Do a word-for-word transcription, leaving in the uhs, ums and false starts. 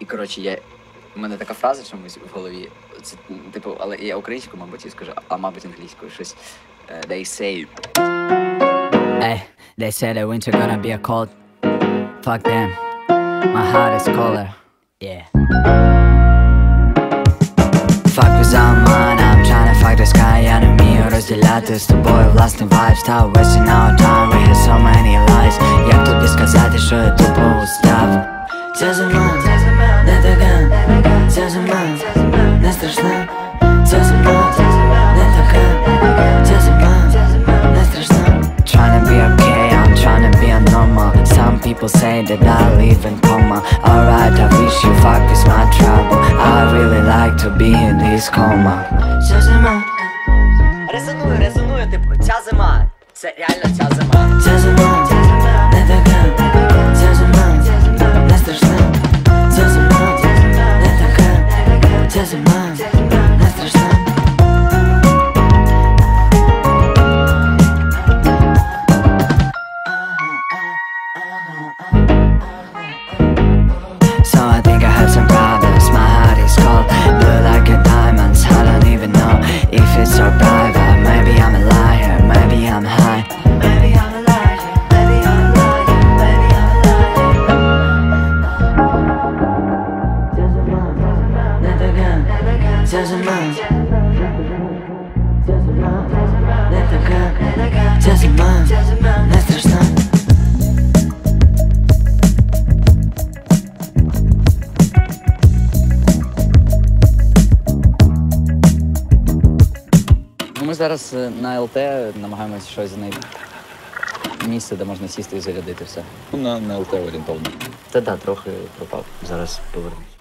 І, коротше, я... у мене така фраза чомусь в голові. Це, типу, але я українською, мабуть, і скажу, а мабуть, англійською. Щось. Uh, they say... Hey, they say the winter gonna be a cold. Fuck them. My heart is colder. Yeah. Fuck with all mine, I'm tryna fuck the sky. Я не вмію розділяти з тобою власний вайб. Stop wasting our time, we have so many lies. Як тобі сказати, що я тупо устав? Ця зима, не така, ця зима, не страшна. Ця зима, не така, ця зима, не страшна. Tryna be okay, I'm tryna be a normal. Some people say that I live in coma. Alright, I wish you fuck is my trouble. I really like to be in this coma. Ця зима. Резоную, резоную, типу, ця зима. Це реально ця зима. Ця зима, не така, ця зима, не страшна. Ця зима, не така, ця зима, не страшна. So I think I have some problems, my heart is cold. Blue like a diamonds, I don't even know if it's so private. Maybe I'm a liar, maybe I'm high. Maybe I'm a liar, maybe I'm a liar, maybe I'm a liar. Ця зима, не така, ця зима, не страшна. Ми зараз на ел те намагаємося щось знайти. Місце, де можна сісти і зарядити все. На, на ел те орієнтовно. Та да, трохи пропав. Зараз повернусь.